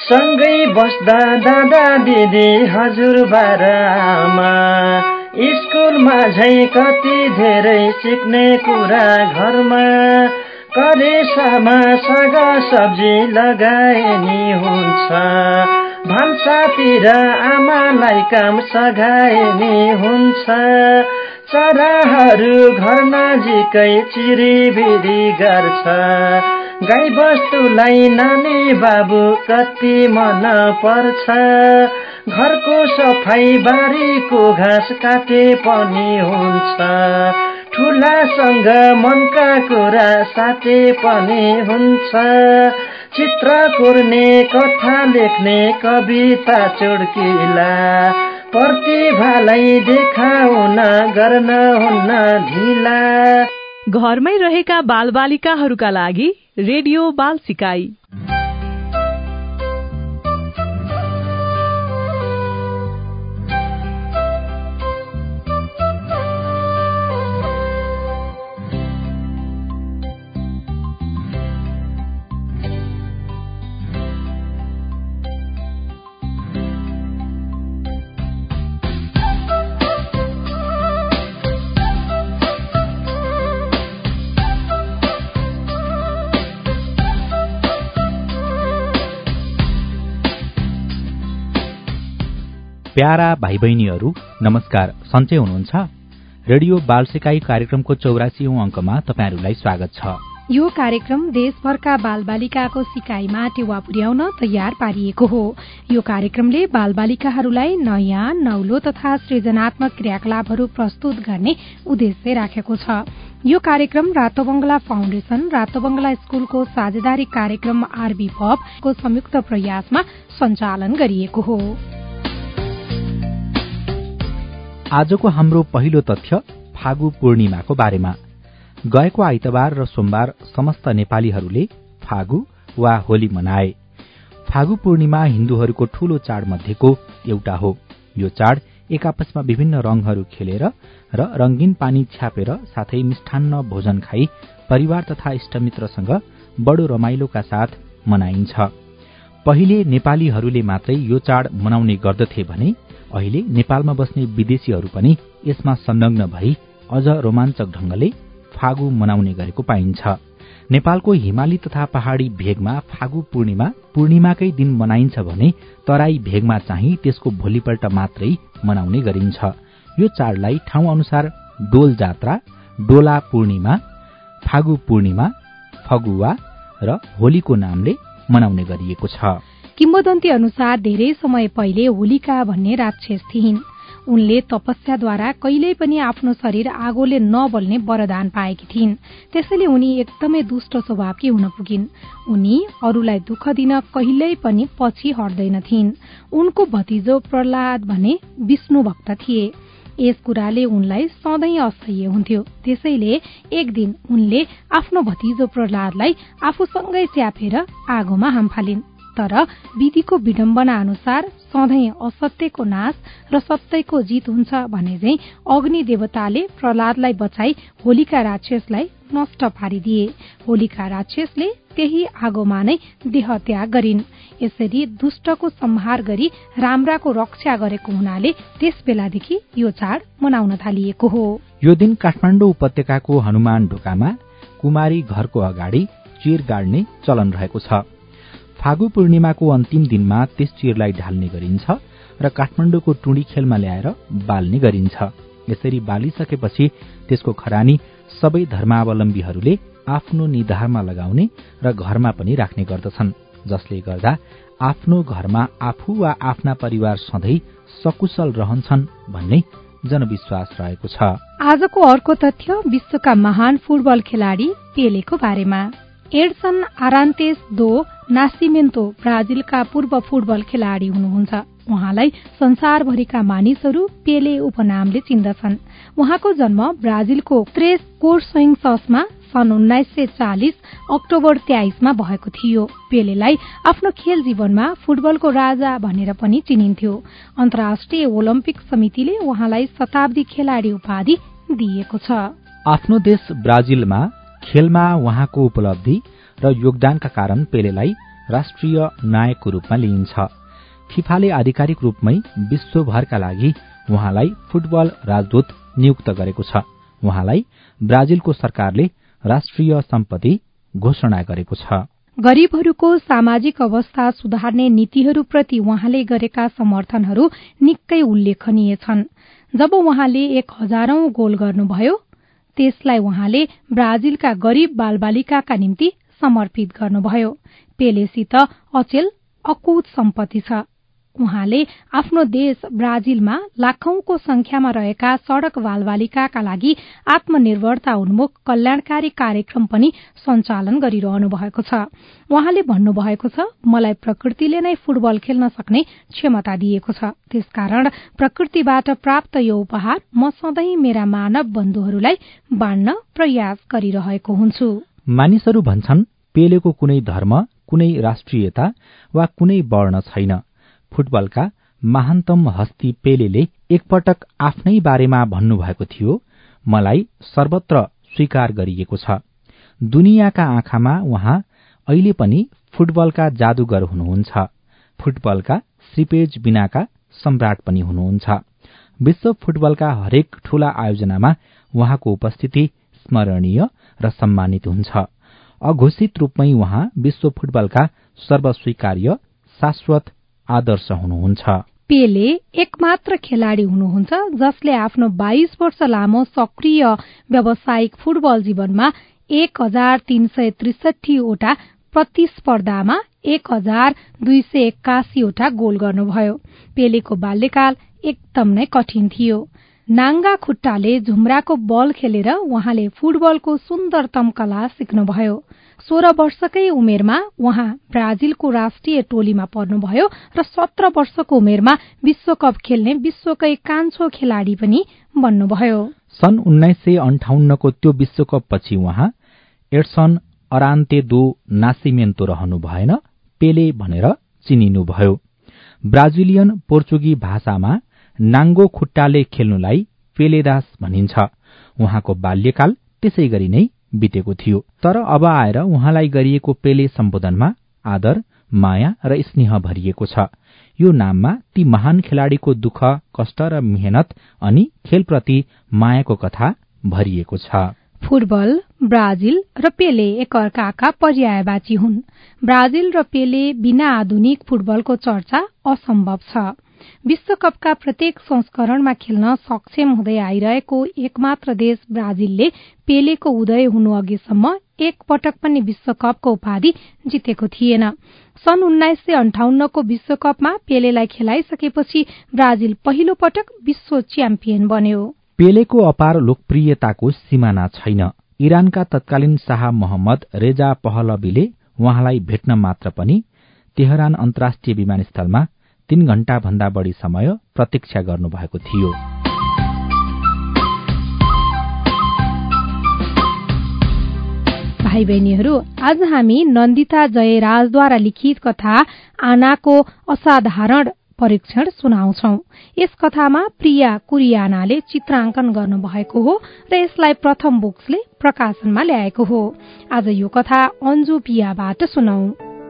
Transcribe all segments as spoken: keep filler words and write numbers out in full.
सँगै बस्दा दादा दिदी हजुरबा र आमा स्कुलमा झै कति धेरै सिक्ने कुरा घरमा करेसामा साग सब्जी लगाए नि हुन्छ भान्सातिर आमालाई काम सघाए नि हुन्छ चराहरू घर नजिकै चिरिबिरी गर्छ गाई बस्तुलाई नानी बाबु कति मन पर्छ घरको सफाई बारीको घाँस काटे पनि हुन्छ ठुलासँग मनका कुरा साटे पनि हुन्छ चित्र कोर्ने कथा लेख्ने कविता चुड्किला प्रतिभालाई देखाउन गर्न हुन्न ढिला। घरमै रहेका बालबालिकाहरूका लागि रेडियो बाल सिकाइ। प्यारा भाइ बहिनीहरू नमस्कार, सन्चै हुनुहुन्छ? रेडियो बाल सिकाइ कार्यक्रमको चौरासीौं अङ्कमा तपाईहरुलाई स्वागत छ। यो कार्यक्रम देशभरका बालबालिकाको सिकाइमा टेवा पुर्याउन तयार पारिएको हो। यो कार्यक्रमले बालबालिकाहरूलाई नयाँ नौलो तथा सृजनात्मक क्रियाकलापहरू प्रस्तुत गर्ने उद्देश्य राखेको छ। यो कार्यक्रम रातो बंगला फाउन्डेशन रातो बंगला स्कूलको साझेदारी कार्यक्रम आरबी पब को संयुक्त प्रयासमा सञ्चालन गरिएको हो। आजको हाम्रो पहिलो तथ्य फागु पूर्णिमाको बारेमा। गएको आइतबार र सोमबार समस्त नेपालीहरूले फागु वा होली मनाए। फागु पूर्णिमा हिन्दूहरूको ठूलो चाड मध्येको एउटा हो। यो चाड एक आपसमा विभिन्न रंगहरू खेलेर र रंगीन पानी छ्यापेर साथै मिष्ठान्न भोजन खाई परिवार तथा इष्टमित्रसँग बडो रमाइलोका साथ मनाइन्छ। पहिले नेपालीहरूले मात्रै यो चाड मनाउने गर्दथे भने अहिले नेपालमा बस्ने विदेशीहरू पनि यसमा संलग्न भई अझ रोमाञ्चक ढंगले फागु मनाउने गरेको पाइन्छ। नेपालको हिमाली तथा पहाड़ी भेगमा फागु पूर्णिमा पूर्णिमाकै दिन मनाइन्छ भने तराई भेगमा चाहिँ त्यसको भोलिपल्ट मात्रै मनाउने गरिन्छ। यो चाडलाई ठाउँ अनुसार डोल जात्रा, डोला पूर्णिमा, फागु पूर्णिमा, फगुवा र होलीको नामले मनाउने गरिएको छ। किम्वदन्ती अनुसार धेरै समय पहिले होलिका भन्ने राक्षस थिइन्। उनले तपस्याद्वारा कहिल्यै पनि आफ्नो शरीर आगोले नबल्ने वरदान पाएकी थिइन्। त्यसैले उनी एकदमै दुष्ट स्वभावकी हुन पुगिन्। उनी अरूलाई दुःख दिन कहिल्यै पनि पछि हट्दैनथिन्। उनको भतिजो प्रहलाद भने विष्णु भक्त थिए। यस कुराले उनलाई सधैँ असह्य हुन्थ्यो। त्यसैले एक दिन उनले आफ्नो भतिजो प्रहलादलाई आफूसँगै च्यापेर आगोमा हामफालिन्। तर विधिको विडम्बना अनुसार सधैँ असत्यको नाश र सत्यको जित हुन्छ भने चाहिँ अग्नि देवताले प्रहलादलाई बचाई होलिका राक्षसलाई नष्ट पारिदिए। होलिका राक्षसले त्यही आगोमा नै देह त्याग गरिन्। यसरी दुष्टको संहार गरी राम्राको रक्षा गरेको हुनाले त्यस बेलादेखि यो चाड मनाउन थालिएको हो। यो दिन काठमाडौँ उपत्यकाको हनुमान ढोकामा कुमारी घरको अगाडि चिर गाड्ने चलन रहेको छ। फागु पूर्णिमाको अन्तिम दिनमा त्यस चिरलाई ढाल्ने गरिन्छ र काठमाडौँको टुँडी खेलमा ल्याएर बाल्ने गरिन्छ। यसरी बालिसकेपछि त्यसको खरानी सबै धर्मावलम्बीहरूले आफ्नो निधारमा लगाउने र घरमा पनि राख्ने गर्दछन्, जसले गर्दा आफ्नो घरमा आफू वा आफ्ना परिवार सधैँ सकुशल रहन्छन् भन्ने जनविश्वास रहेको छ। आजको अर्को तथ्य विश्वका महान फुटबल खेलाडी पेलेको बारेमा। एड्सन आरान्तेस दो नासिमेन्तो ब्राजिलका पूर्व फुटबल खेलाडी हुनुहुन्छ। उहाँलाई संसारभरिका मानिसहरू पेले उपनामले चिन्दछन्। उहाँको जन्म ब्राजिलको त्रेस कोर्सोइन्समा सन् उन्नाइस सय चालिस अक्टोबर तेइसमा भएको थियो। पेलेलाई आफ्नो खेल जीवनमा फुटबलको राजा भनेर पनि चिनिन्थ्यो। अन्तर्राष्ट्रिय ओलम्पिक समितिले उहाँलाई शताब्दी खेलाडी उपाधि दिएको छ। आफ्नो देश ब्राजिलमा खेलमा उहाँको उपलब्धि र योगदानका कारण पेलेलाई राष्ट्रिय नायकको रूपमा लिइन्छ। फिफाले आधिकारिक रूपमै विश्वभरका लागि उहाँलाई फुटबल राजदूत नियुक्त गरेको छ। उहाँलाई ब्राजिलको सरकारले राष्ट्रिय सम्पत्ति घोषणा गरेको छ। गरीबहरूको सामाजिक अवस्था सुधार्ने नीतिहरूप्रति उहाँले गरेका समर्थनहरू निकै उल्लेखनीय छन्। जब उहाँले एक हजारौं गोल गर्नुभयो त्यसलाई उहाँले ब्राजिलका गरीब बालबालिकाका निम्ति समर्पित गर्नुभयो। पेलेसित अचेल अकुत सम्पत्ति छ। उहाँले आफ्नो देश ब्राजिलमा लाखौंको संख्यामा रहेका सड़क बालबालिकाका लागि आत्मनिर्भरता उन्मुख कल्याणकारी कार्यक्रम पनि सञ्चालन गरिरहनु भएको छ। उहाँले भन्नुभएको छ, मलाई प्रकृतिले नै फुटबल खेल्न सक्ने क्षमता दिएको छ। त्यसकारण प्रकृतिबाट प्राप्त यो उपहार म सधैँ मेरा मानव बन्धुहरूलाई बाँड्न प्रयास गरिरहेको हुन्छु। मानिसहरू भन्छन् पेलेको कुनै धर्म, कुनै राष्ट्रियता वा कुनै वर्ण छैन। फुटबलका महानतम हस्ती पेलेले एकपटक आफ्नै बारेमा भन्नुभएको थियो, मलाई सर्वत्र स्वीकार गरिएको छ। दुनियाँका आँखामा उहाँ अहिले पनि फुटबलका जादुगर हुनुहुन्छ। फुटबलका श्रीपेज बिनाका सम्राट पनि हुनुहुन्छ। विश्व फुटबलका हरेक ठूला आयोजनामा उहाँको उपस्थिति स्मरणीय र सम्मानित हुन्छ। अघोषित रूपमै उहाँ विश्व फुटबलका सर्वस्वीकार्य शाश्वत आदर्श हुनुहुन्छ। पेले एकमात्र खेलाड़ी हुनुहुन्छ जसले आफ्नो बाइस वर्ष लामो सक्रिय व्यावसायिक फुटबल जीवनमा एक हजार तीन सय त्रिसठीवटा प्रतिस्पर्धामा एक हजार दुई सय एक्कासीवटा गोल गर्नुभयो। पेलेको बाल्यकाल एकदम नै कठिन थियो। नाङ्गा खुट्टाले झुम्राको बल खेलेर उहाँले फुटबलको सुन्दरतम कला सिक्नुभयो। सोह्र वर्षकै उमेरमा उहाँ ब्राजिलको राष्ट्रिय टोलीमा पर्नुभयो र सत्र वर्षको उमेरमा विश्वकप खेल्ने विश्वकै कान्छो खेलाड़ी पनि बन्नुभयो। सन् उन्नाइस सय अन्ठाउन्नको त्यो विश्वकप पछि उहाँ एड्सन अरान्ते दो नासिमेन्तो रहनु भएन, पेले भनेर चिनिनुभयो। ब्राजिलियन पोर्चुगी भाषामा नाङ्गो खुट्टाले खेल्नुलाई पेलेदास भनिन्छ। उहाँको बाल्यकाल त्यसै गरी नै बितेको थियो। तर अब आएर उहाँलाई गरिएको पेले सम्बोधनमा आदर, माया र स्नेह भरिएको छ। यो नाममा ती महान खेलाड़ीको दुःख, कष्ट र मेहनत अनि खेलप्रति मायाको कथा भरिएको छ। फुटबल, ब्राजिल र पेले एकअर्काका पर्यायवाची हुन्। ब्राजिल र पेले बिना आधुनिक फुटबलको चर्चा असम्भव छ। विश्वकपका प्रत्येक संस्करणमा खेल्न सक्षम हुँदै आइरहेको एकमात्र देश ब्राजिलले पेलेको उदय हुनु अघिसम्म एक पटक पनि विश्वकपको उपाधि जितेको थिएन। सन् उन्नाइस सय अन्ठाउन्नको विश्वकपमा पेलेलाई खेलाइसकेपछि ब्राजिल पहिलो पटक विश्व च्याम्पियन बन्यो। पेलेको अपार लोकप्रियताको सिमाना छैन। इरानका तत्कालीन शाह मोहम्मद रेजा पहलवीले उहाँलाई भेट्न मात्र पनि तेहरान अन्तर्राष्ट्रिय विमानस्थलमा तीन घण्टा भन्दा बढ़ी समय प्रतीक्षा गर्नुभएको थियो। भाइ बहिनीहरू, आज हामी नन्दिता जयराजद्वारा लिखित कथा आनाको असाधारण परीक्षण सुनाउँछौ। यस कथामा प्रिया कुरियानाले चित्रांकन गर्नुभएको हो र यसलाई प्रथम बुक्सले प्रकाशनमा ल्याएको हो। आज यो कथा अन्जु पियाबाट सुनौ।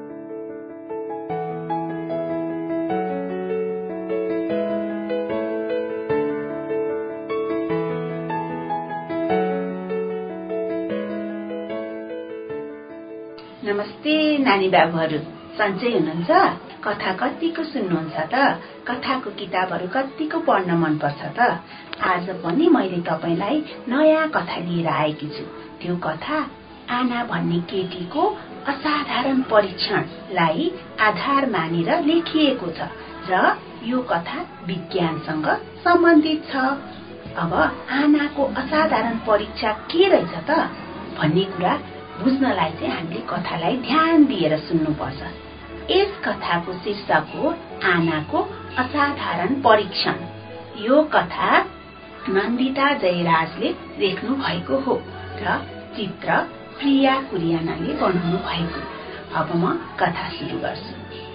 नमस्ते नानी बाबुहरू, सन्चै हुनुहुन्छ? कथा कतिको सुन्नुहुन्छ त? कथाको किताबहरू कतिको पढ्न मनपर्छ त? आज पनि मैले तपाईलाई नयाँ कथा लिएर आएकी छु। त्यो कथा आना भन्ने केटीको असाधारण परीक्षणलाई आधार मानेर लेखिएको छ र यो कथा विज्ञानसँग सम्बन्धित छ। अब आनाको असाधारण परीक्षा के रहेछ त भन्ने कुरा बुझ्नलाई चाहिँ हामीले कथालाई ध्यान दिएर सुन्नुपर्छ। यस कथाको शीर्षक हो आनाको असाधारण परीक्षण। यो कथा नन्दिता जयराजले लेख्नु भएको हो र चित्र प्रिया कुरियानाले बनाउनु भएको। अब म कथा सुरु गर्छु।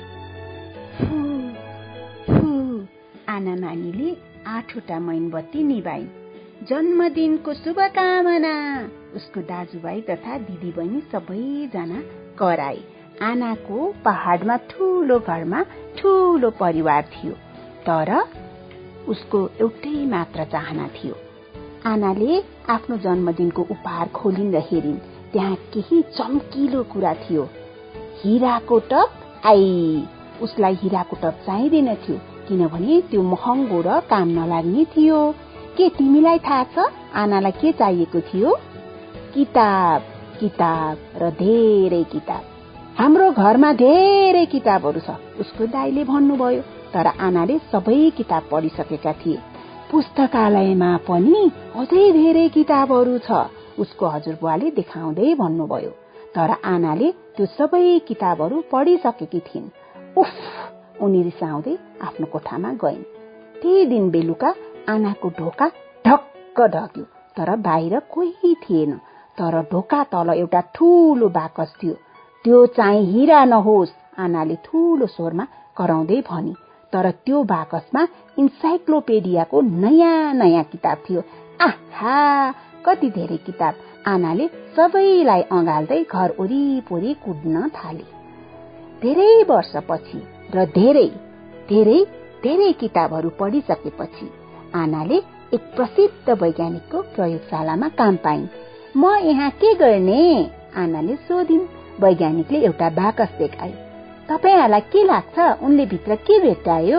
आना नानीले आठवटा मैनबत्ती निभाइन्। जन्मदिनको शुभकामना। उसको दाजुभाइ तथा दिदीबहिनी सबैजना कराए। आनाको पहाडमा ठूलो घरमा ठूलो परिवार थियो, तर उसको एउटै मात्र चाहना थियो। आनाले आफ्नो जन्मदिनको उपहार खोलिन् र हेरिन्। त्यहाँ केही चम्किलो कुरा थियो। हिराको टप। आई, उसलाई हिराको टप चाहिँदैन थियो, किनभने त्यो महँगो र काम नलाग्ने थियो। के तिमीलाई थाहा छ आनालाई के चाहिएको थियो? किताब, किताब र धेरै किताब। हाम्रो घरमा धेरै किताबहरू छ, उसको दाइले भन्नुभयो। तर आनाले सबै किताब पढिसकेका थिए। पुस्तकालयमा पनि अझै धेरै किताबहरू छ, उसको हजुरबुवाले देखाउँदै भन्नुभयो। तर आनाले त्यो सबै किताबहरू पढिसकेकी थिइन्। उफ, उनी रिसाउँदै आफ्नो कोठामा गइन्। त्यही दिन बेलुका आनाको ढोका ढक्क ढक्यो, तर बाहिर कोही थिएन। तर ढोका तल एउटा ठूलो बाकस थियो। त्यो चाहिँ हिरा नहोस्, आनाले ठूलो स्वरमा कराउँदै भनी। तर त्यो बाकसमा इन्साइक्लोपेडियाको नयाँ नयाँ किताब थियो। आहा, कति धेरै किताब! आनाले सबैलाई अँगाल्दै घर वरिपरि कुद्न थाले। धेरै वर्षपछि र धेरै धेरै धेरै किताबहरू पढिसकेपछि आनाले एक प्रसिद्ध वैज्ञानिकको प्रयोगशालामा काम पाइन्। म यहाँ के गर्ने? आनाले सोधिन्। वैज्ञानिकले एउटा बाकस देखाए। तपाईहरूलाई के लाग्छ उनले भित्र के भेट्टायो?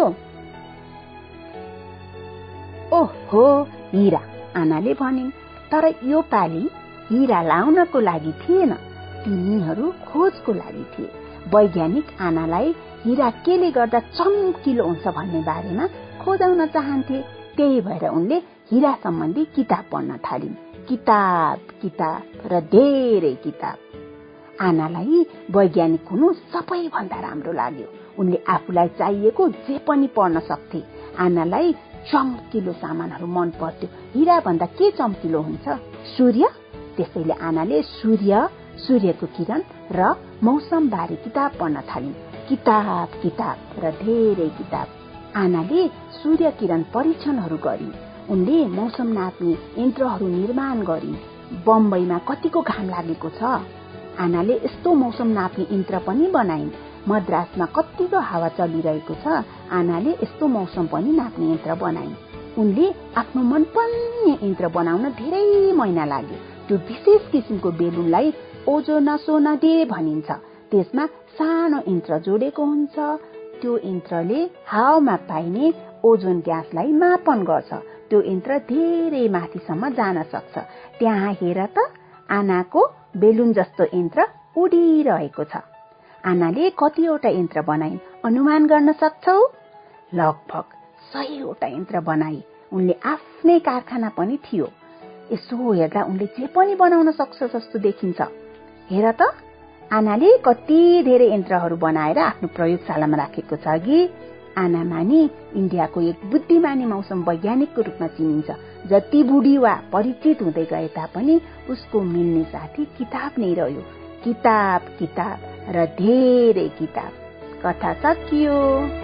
ओहो, हिरा, आनाले भनिन्। तर यो पालि हिरा लाउनको लागि थिएन, तिनीहरू खोजको लागि थिए। वैज्ञानिक आनालाई हिरा केले गर्दा चम्किलो हुन्छ भन्ने बारेमा खोजाउन चाहन्थे। त्यही भएर उनले हिरा सम्बन्धी किताब पढ्न थालिन्। किताब, किताब र धेरै किताब। आनालाई वैज्ञानिक हुनु सबैभन्दा राम्रो लाग्यो। उनले आफूलाई चाहिएको जे पनि पढ्न सक्थे। आनालाई चम्किलो सामानहरू मन पर्थ्यो। हिरा भन्दा के चम्किलो हुन्छ? सूर्य। त्यसैले आनाले सूर्य, सूर्यको किरण र मौसम बारे किताब पढ्न थालिन्। किताब, किताब र धेरै किताब। आनाले सूर्य किरण परीक्षणहरू गरिन्। उनले मौसम नाप्ने यन्त्रहरू निर्माण गरिन्। बम्बईमा कतिको घाम लागेको छ? आनाले यस्तो मौसम नाप्ने यन्त्र पनि बनाइन्। मद्रासमा कतिको हावा चलिरहेको छ? आनाले यस्तो मौसम पनि नाप्ने यन्त्र बनाइन्। उनले आफ्नो मनपर्ने यन्त्र बनाउन धेरै महिना लाग्यो। त्यो विशेष किसिमको बेलुनलाई ओजोनसोनडे भनिन्छ। त्यसमा सानो यन्त्र जोडेको हुन्छ। त्यो यन्त्रले हावामा पाइने ओजोन ग्यासलाई मापन गर्छ। त्यो यन्त्र धेरै माथिसम्म जान सक्छ। त्यहाँ हेर त, आनाको बेलुन जस्तो यन्त्र उडिरहेको छ। आनाले कतिवटा यन्त्र बनाइन् अनुमान गर्न सक्छौ? लगभग सयवटा यन्त्र बनाए। उनले आफ्नै कारखाना पनि थियो। यसो हेर्दा उनले जे पनि बनाउन सक्छ जस्तो देखिन्छ। हेर त, आनाले कति धेरै यन्त्रहरू बनाएर आफ्नो प्रयोगशालामा राखेको छ कि। आना मानी इन्डियाको एक बुद्धिमानी मौसम वैज्ञानिकको रूपमा चिनिन्छ। जति बुढी वा परिचित हुँदै गए तापनि उसको मिल्ने साथी किताब नै रह्यो। किताब, किताब र धेरै किताब। कथा सकियो।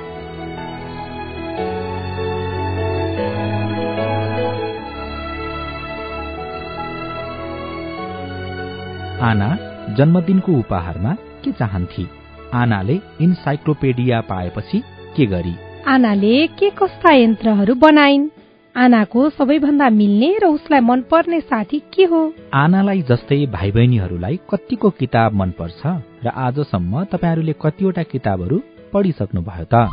आना जन्मदिनको उपहारमा के चाहन्थे? आनाले इन्साइक्लोपेडिया पाएपछि के गरी? आनाले के कस्ता यन्त्रहरू बनाइन्? आनाको सबैभन्दा मिल्ने र उसलाई मनपर्ने साथी के हो? आनालाई जस्तै भाइ बहिनीहरूलाई कतिको किताब मनपर्छ र आजसम्म तपाईहरूले कतिवटा किताबहरू पढिसक्नुभयो त?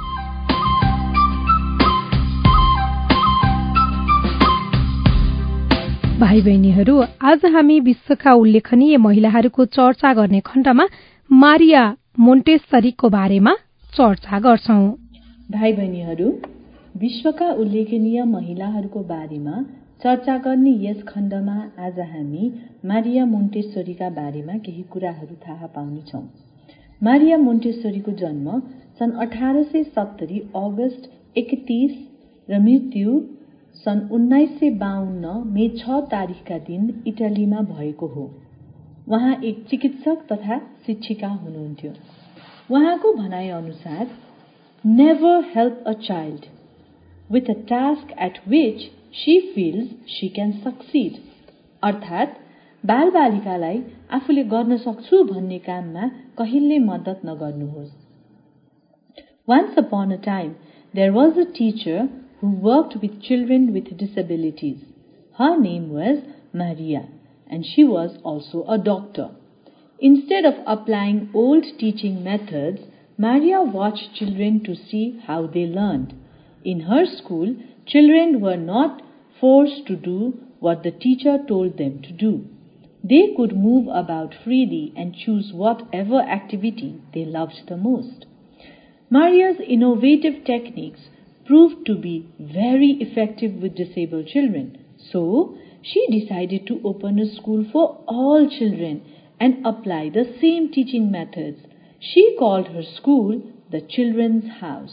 भाइ बहिनीहरू, आज हामी विश्वका उल्लेखनीय महिलाहरूको चर्चा गर्ने खण्डमा मारिया मोन्टेसरीको बारेमा चर्चा गर्छौं। भाइ बहिनीहरू, विश्वका उल्लेखनीय महिलाहरूको बारेमा चर्चा गर्ने यस खण्डमा आज हामी मारिया मोन्टेसरीका बारेमा केही कुराहरू थाहा पाउनेछौँ। मारिया मोन्टेसरीको जन्म सन् अठार सय सत्तरी अगस्त एकतीस र मृत्यु सन् उन्नाइस सय बाहन्न मे छ तारिकका दिन इटालीमा भएको हो। उहाँ एक चिकित्सक तथा शिक्षिका हुनुहुन्थ्यो। उहाँको भनाइ अनुसार, Never help a child with a task at which she feels she can succeed. अर्थात बालबालिकालाई आफूले गर्न सक्छु भन्ने काममा कहिल्यै मद्दत नगर्नुहोस्। Once upon a time, there was a teacher who worked with children with disabilities. Her name was Maria, and she was also a doctor. Instead of applying old teaching methods, Maria watched children to see how they learned. In her school, children were not forced to do what the teacher told them to do. They could move about freely and choose whatever activity they loved the most. Maria's innovative techniques proved to be very effective with disabled children, so she decided to open a school for all children and apply the same teaching methods. She called her school the Children's House.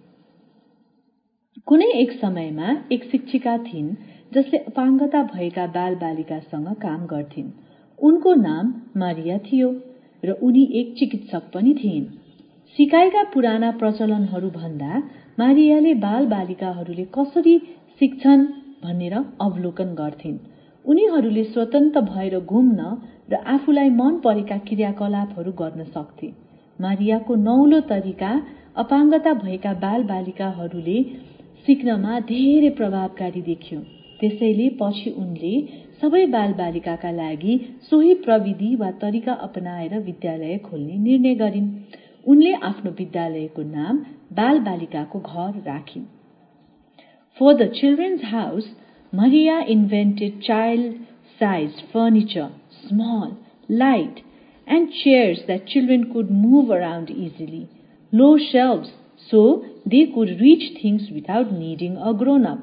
कुनै एक समयमा एक शिक्षिका थिइन् जसले अपाङ्गता भएका बालबालिकासँग काम गर्थिन्। उनको नाम मारिया थियो र उनी एक चिकित्सक पनि थिइन्। सिकाइका पुराना प्रचलनहरू भन्दा मारियाले बालबालिकाहरूले कसरी सिक्छन् भनेर अवलोकन गर्थिन्। उनीहरूले स्वतन्त्र भएर घुम्न र आफूलाई मन परेका क्रियाकलापहरू गर्न सक्थे। मारियाको नौलो तरिका अपाङ्गता भएका बालबालिकाहरूले सिक्नमा धेरै प्रभावकारी देखियो। त्यसैले पछि उनले सबै बालबालिकाका लागि सोही प्रविधि वा तरिका अपनाएर विद्यालय खोल्ने निर्णय गरिन्। उनले आफ्नो विद्यालयको नाम बालबालिकाको घर राखिन्। For the Children's House, Maria invented child-sized furniture, small, light, and chairs that children could move around easily, low shelves so they could reach things without needing a grown-up.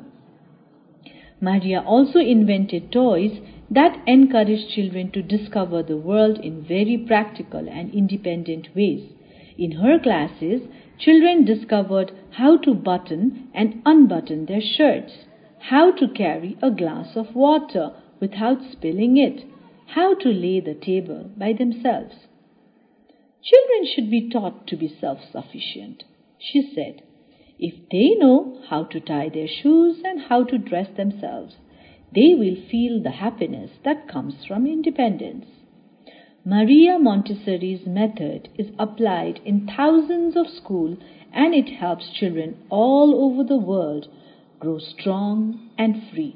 Maria also invented toys that encouraged children to discover the world in very practical and independent ways. In her classes, children discovered how to button and unbutton their shirts, how to carry a glass of water without spilling it, how to lay the table by themselves. Children should be taught to be self-sufficient, she said. If they know how to tie their shoes and how to dress themselves, they will feel the happiness that comes from independence. Maria Montessori's method is applied in thousands of schools and it helps children all over the world grow strong and free.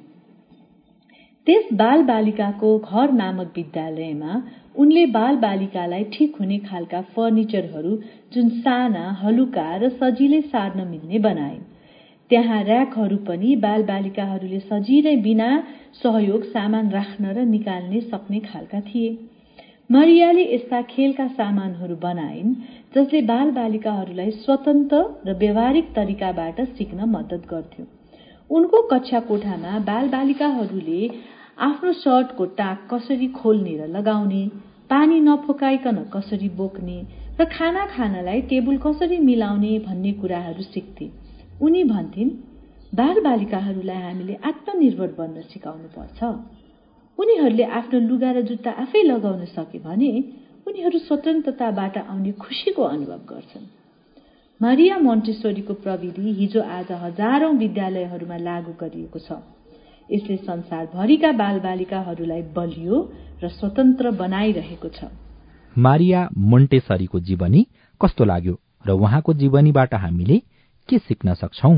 त्यस बालबालिकाको घर नामक विद्यालयमा उनले बालबालिकालाई ठिक हुने खालका फर्निचरहरू जुन साना, हलुका र सजिलै सार्न मिल्ने बनाइन्। त्यहाँ र्याकहरू पनि बालबालिकाहरूले सजिलै बिना सहयोग सामान राख्न र निकाल्ने सक्ने खालका थिए। मरियाले यस्ता खेलका सामानहरू बनाइन् जसले बालबालिकाहरूलाई स्वतन्त्र र व्यावहारिक तरिकाबाट सिक्न मद्दत गर्थ्यो। उनको कक्षा कोठामा बालबालिकाहरूले आफ्नो शर्टको टाक कसरी खोल्ने र लगाउने, पानी नफोकाइकन कसरी बोक्ने र खाना खानलाई टेबल कसरी मिलाउने भन्ने कुराहरू सिक्थे। उनी भन्थिन्, बालबालिकाहरूलाई हामीले आत्मनिर्भर बन्न सिकाउनु पर्छ। उनीहरूले आफ्नो लुगा र जुत्ता आफै लगाउन सके भने उनीहरू स्वतन्त्रताबाट आउने खुशीको अनुभव गर्छन्। मारिया मोन्टेसोरीको प्रविधि हिजो आज हजारौं विद्यालयहरूमा लागू गरिएको छ। यसले संसारभरिका बालबालिकाहरूलाई बलियो र स्वतन्त्र बनाइरहेको छ। मारिया मोन्टेसरीको जीवनी कस्तो लाग्यो र उहाँको जीवनीबाट हामीले के सिक्न सक्छौं?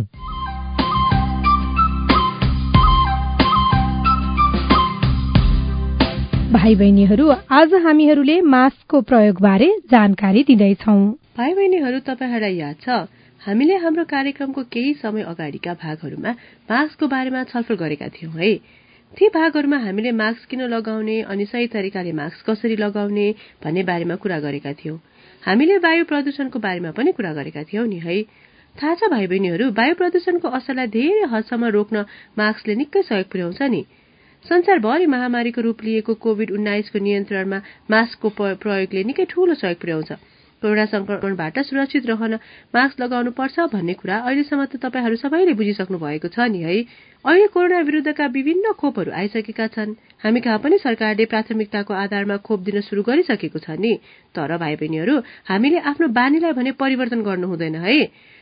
भाइ बहिनीहरू, आज हामीहरूले मास्कको प्रयोगबारे जानकारी दिँदैछौं। भाइ बहिनीहरू, तपाईहरुलाई याद छ हामीले हाम्रो कार्यक्रमको केही समय अगाडिका भागहरूमा मास्कको बारेमा छलफल गरेका थियौं है। ती भागहरूमा हामीले मास्क किन लगाउने अनि सही तरिकाले मास्क कसरी लगाउने भन्ने बारेमा कुरा गरेका थियौं। हामीले वायु प्रदूषणको बारेमा पनि कुरा गरेका थियौं नि है। थाहा छ भाइ बहिनीहरू, वायु प्रदूषणको असरलाई धेरै हदसम्म रोक्न मास्कले निकै सहयोग पुर्याउँछ नि। संसारभरि महामारीको रूप लिएको कोभिड उन्नाइस को नियन्त्रणमा मास्कको प्रयोगले निकै ठूलो सहयोग पुर्याउँछ। कोरोना संक्रमणबाट सुरक्षित रहन मास्क लगाउनु पर्छ भन्ने कुरा अहिलेसम्म त तपाईहरु सबैले बुझिसक्नु भएको छ नि है। अहिले कोरोना विरुद्धका विभिन्न खोपहरू आइसकेका छन्। हामी कहाँ पनि सरकारले प्राथमिकताको आधारमा खोप दिन सुरु गरिसकेको छ नि। तर भाइ बहिनीहरू, हामीले आफ्नो बानीलाई भने परिवर्तन गर्नु हुँदैन है।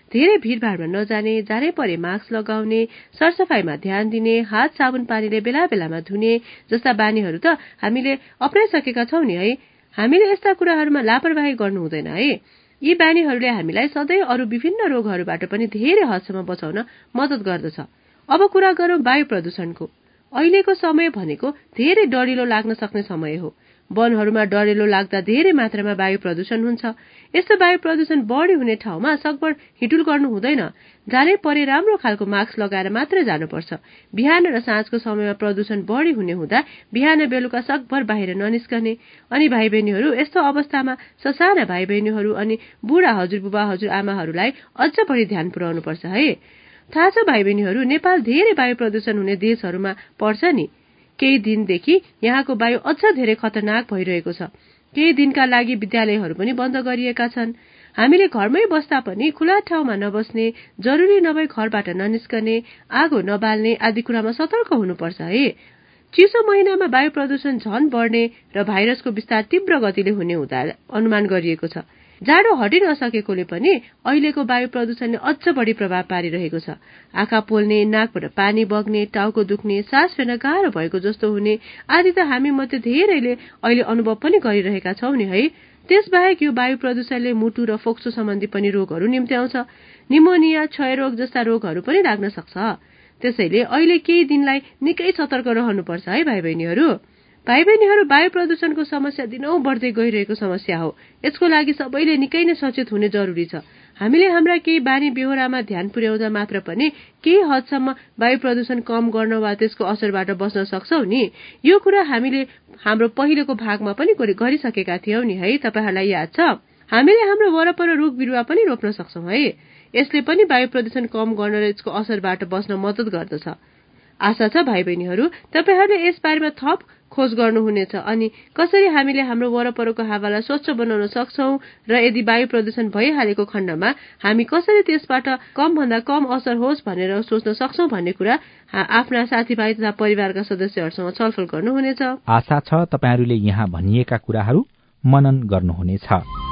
धेरै भीड़भाड़मा नजाने, जानै परे मास्क लगाउने, सरसफाईमा ध्यान दिने, हात साबुन पानीले बेला बेलामा धुने जस्ता बानीहरू त हामीले अपनाइसकेका छौं नि है। हामीले यस्ता कुराहरूमा लापरवाही गर्नु हुँदैन है। यी बानीहरूले हामीलाई सधैँ अरू विभिन्न रोगहरूबाट पनि धेरै हदसम्म बचाउन मद्दत गर्दछ। अब कुरा गरौं वायु प्रदूषणको। अहिलेको समय भनेको धेरै डढिलो लाग्न सक्ने समय हो। वनहरूमा डढिलो लाग्दा धेरै मात्रामा वायु प्रदूषण हुन्छ। यस्तो वायु प्रदूषण बढी हुने ठाउँमा सकभर हिँडुल गर्नु हुँदैन। जानै परे राम्रो खालको मास्क लगाएर मात्रै जानुपर्छ। बिहान र साँझको समयमा प्रदूषण बढी हुने हुँदा बिहान बेलुका सकभर बाहिर ननिस्कने। अनि भाइ बहिनीहरू, यस्तो अवस्थामा ससाना भाइ बहिनीहरू अनि बुढा हजुरबुबा हजुरआमाहरूलाई अझ बढी ध्यान पुर्याउनु पर्छ है। थाहा छ भाइ बहिनीहरू, नेपाल धेरै वायु प्रदूषण हुने देशहरूमा पर्छ नि। केही दिनदेखि यहाँको वायु अझ धेरै खतरनाक भइरहेको छ। केही दिनका लागि विद्यालयहरू पनि बन्द गरिएका छन्। हामीले घरमै बस्दा पनि खुला ठाउँमा नबस्ने, जरुरी नभई घरबाट ननिस्कने, आगो नबाल्ने आदि कुरामा सतर्क हुनुपर्छ है। चिसो महिनामा वायु प्रदूषण झन बढ्ने र भाइरसको विस्तार तीव्र गतिले हुने हुँदा अनुमान गरिएको छ। जाडो हटि नसकेकोले पनि अहिलेको वायु प्रदूषणले अझ बढी प्रभाव पारिरहेको छ। आँखा पोल्ने, नाकबाट पानी बग्ने, टाउको दुख्ने, सास फेर्न गाह्रो भएको जस्तो हुने आदि त हामी मध्ये धेरैले अहिले अनुभव पनि गरिरहेका छौं नि है। त्यसबाहेक यो वायु प्रदूषणले मुटु र फोक्सो सम्बन्धी पनि रोगहरू निम्त्याउँछ। निमोनिया, क्षयरोग जस्ता रोगहरू पनि लाग्न सक्छ। त्यसैले अहिले केही दिनलाई निकै सतर्क रहनुपर्छ है भाइ बहिनीहरू। भाइ बहिनीहरू, वायु प्रदूषणको समस्या दिनौं बढ्दै गइरहेको समस्या हो। यसको लागि सबैले निकै नै सचेत हुने जरुरी छ। हामीले हाम्रा केही बानी बेहोरामा ध्यान पुर्याउँदा मात्र पनि केही हदसम्म वायु प्रदूषण कम गर्न वा त्यसको असरबाट बच्न सक्छौं नि। यो कुरा हामीले हाम्रो पहिलेको भागमा पनि गरिसकेका थियौं नि है। तपाईहरुलाई याद छ? हामीले हाम्रो वरपर रुख बिरुवा पनि रोप्न सक्छौं है। यसले पनि वायु प्रदूषण कम गर्न र यसको असरबाट बच्न मद्दत गर्दछ। आशा छ भाइ बहिनीहरू, तपाईहरुले यस बारेमा थप खोज गर्नुहुनेछ अनि कसरी हामीले हाम्रो वरपरको हावालाई स्वच्छ बनाउन सक्छौं र यदि वायु प्रदूषण भइहालेको खण्डमा हामी कसरी त्यसबाट कम भन्दा कम असर होस् भनेर सोच्न सक्छौं भन्ने कुरा आफ्ना साथीभाइ तथा परिवारका सदस्यहरूसँग छलफल गर्नुहुनेछ। आशा छ तपाईहरुले यहाँ भनिएका कुराहरू मनन गर्नुहुनेछ।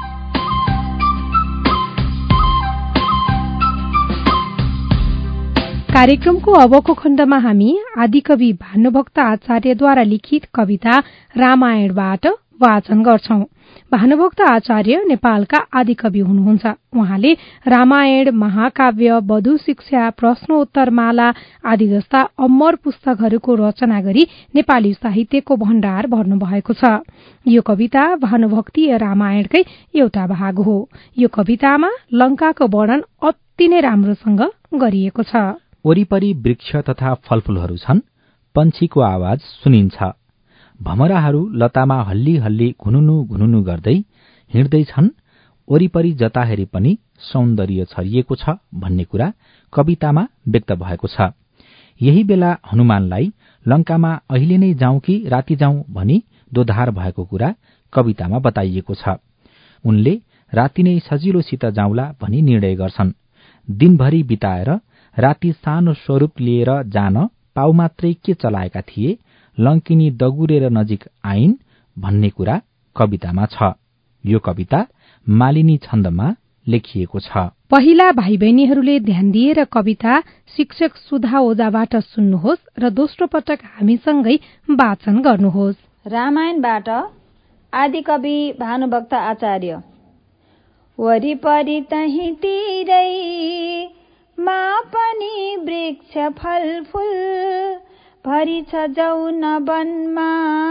कार्यक्रमको अबको खण्डमा हामी आदिकवि भानुभक्त आचार्यद्वारा लिखित कविता रामायणबाट वाचन गर्छौं। भानुभक्त आचार्य नेपालका आदिकवि हुनुहुन्छ। उहाँले रामायण, महाकाव्य, वधु शिक्षा, प्रश्नोत्तरमाला आदि जस्ता अमर पुस्तकहरूको रचना गरी नेपाली साहित्यको भण्डार भर्नु भएको छ। यो कविता भानुभक्तीय रामायणकै एउटा भाग हो। यो कवितामा लंकाको वर्णन अति नै राम्रोसँग गरिएको छ। वरिपरि वृक्ष तथा फलफूलहरू छन्। पन्छीको आवाज सुनिन्छ। भमराहरू लतामा हल्ली हल्ली घुनुनु घुनुनु गर्दै हिँड्दैछन्। वरिपरि जता हेरी पनि सौन्दर्य छरिएको छ भन्ने कुरा कवितामा व्यक्त भएको छ। यही बेला हनुमानलाई लंकामा अहिले नै जाउँ कि राति जाउँ भनी दोधार भएको कुरा कवितामा बताइएको छ। उनले राति नै सजिलोसित जाउँला भनी निर्णय गर्छन्। दिनभरि बिताएर राति सानो स्वरूप लिएर जान पाउमात्रै के चलाएका थिए, लंकिनी दगुरेर नजिक आइन् भन्ने कुरा कवितामा छ। यो कविता मालिनी छन्दमा लेखिएको छ। पहिला भाइ बहिनीहरूले ध्यान दिएर कविता शिक्षक सुधा ओझाबाट सुन्नुहोस् र दोस्रो पटक हामीसँगै वाचन गर्नुहोस्। रामायणबाट आदिकवि भानुभक्त आचार्य। वरिपरि तही तिरै मा पनि वृक्ष फलफूल भरि छ जौन वनमा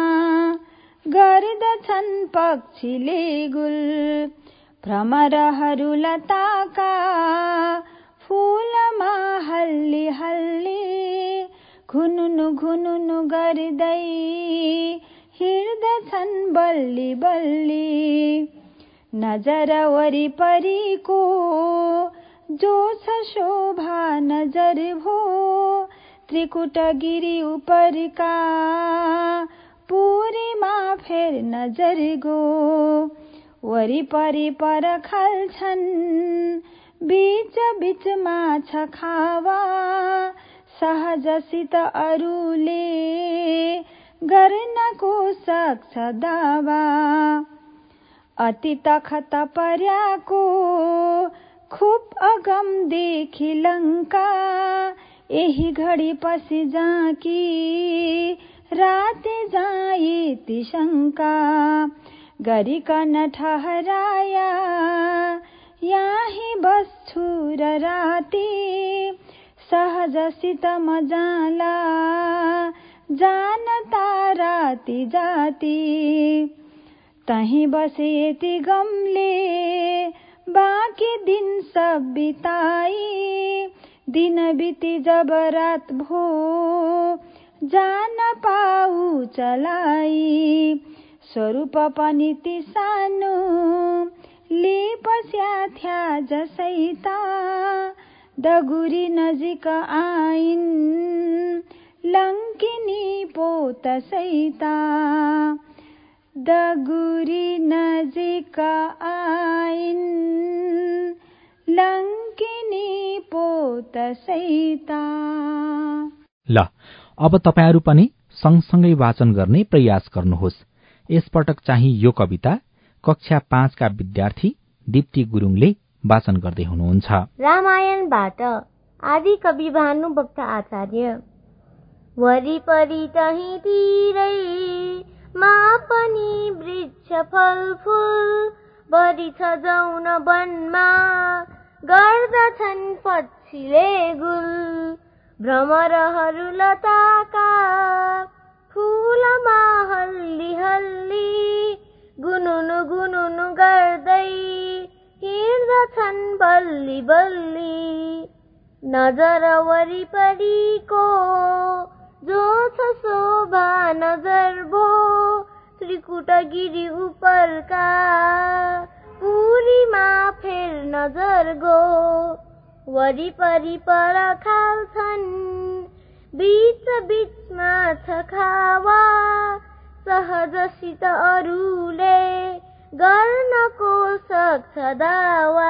गर्दछन् पक्षीले गुल भ्रमरहरू लताका फूलमा हल्ली हल्ली घुनुनु घुनुनु गर्दै हिँड्दछन् बल्ली बल्ली नजर वरिपरिको जो छ शोभा नजर भो त्रिकुट गिरी उपरका पुरीमा फेर नजर गो वरिपरि परखल छन् बीच बीचमा छ खावा सहजसित अरूले गर्नको सक्छ दावा अति तखत पर्याको खुब अगमदेखि लङ्का यही घडी पछि जाकी राते जाए ती शङ्का गरिकन ठहराया यही बस्छु र राती सहजसित मजाला जान ताराती जाती तही बसे यति गमले बाँकी दिन सब बिताई दिन बिती जब रात भो जान पाऊ चलाई स्वरूप पनि ती सानो लिपस्या थ्या जसैता दगुरी नजिक आइन् लङ्किनी पोत सैता दगुरी नजिक आइन् लङ्किनी पोत सैता। ल अब तपाईहरू पनि सँगसँगै वाचन गर्ने प्रयास गर्नुहोस्। यसपटक चाहिँ यो कविता कक्षा पाँचका विद्यार्थी दीप्ति गुरुङले वाचन गर्दै हुनुहुन्छ। रामायणबाट आदि कवि भानुभक्त आचार्य। वरिपरि तही तिरै मा पनि वृक्ष फलफूल बढी छ जौन वनमा गर्दछन् पक्षीले गुल भ्रमरहरू लताका फूलमा हल्ली हल्ली गुनुनु गुनुनु गर्दै हिँड्दछन् बल्ली बल्ली नजर वरिपरिको जो छ शोभा नजर भो त्रिकुटगिरी उपरका पुरीमा फेर नजर गो वरिपरि परखाल छन् बीच बीचमा छ खावा सहजसित अरूले गर्नको सक्छ दावा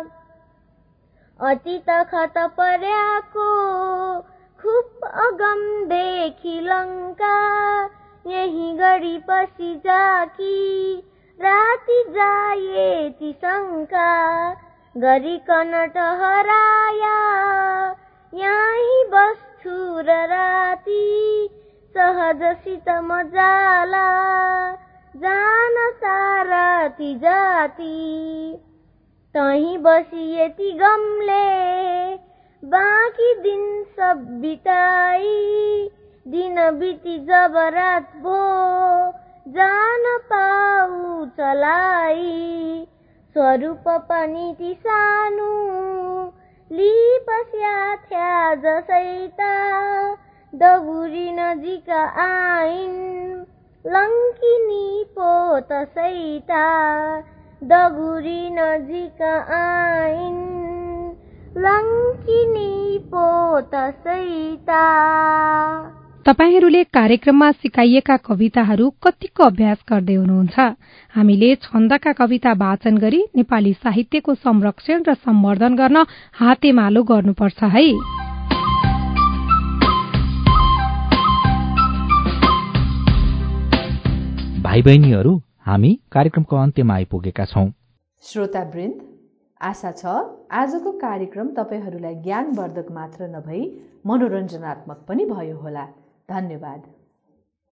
अतीत खत पर्याको खुब अगमदेखि लङ्का यही गरी पछि जाकी राति जाएती शङ्का गरिकन टहराया यही बस्छु र राति सहजसित मजाला जान साराती जाती तही बसिएती गमले बाँकी दिन सब बिताई दिन बिती जब रात भो जान पाऊ चलाई स्वरूप पनि ती सानो लिपस्या थ्या जसैता दगुरी नजिक आइन् लङ्किनी पोत सैता दगुरी नजिक आइन् लङ्किनी पोत सैता। तपाईहरूले कार्यक्रममा सिकाइएका कविताहरू कतिको अभ्यास गर्दै हुनुहुन्छ? हामीले छन्दका कविता वाचन गरी नेपाली साहित्यको संरक्षण र सम्वर्धन गर्न हातेमालो गर्नुपर्छ है। भाइ बहिनीहरू, हामी कार्यक्रमको अन्त्यमा आइपुगेका छौं। श्रोतावृन्द, आशा छ आजको कार्यक्रम तपाईहरूलाई ज्ञानवर्धक मात्र नभई मनोरञ्जनात्मक पनि भयो होला। धन्यवाद।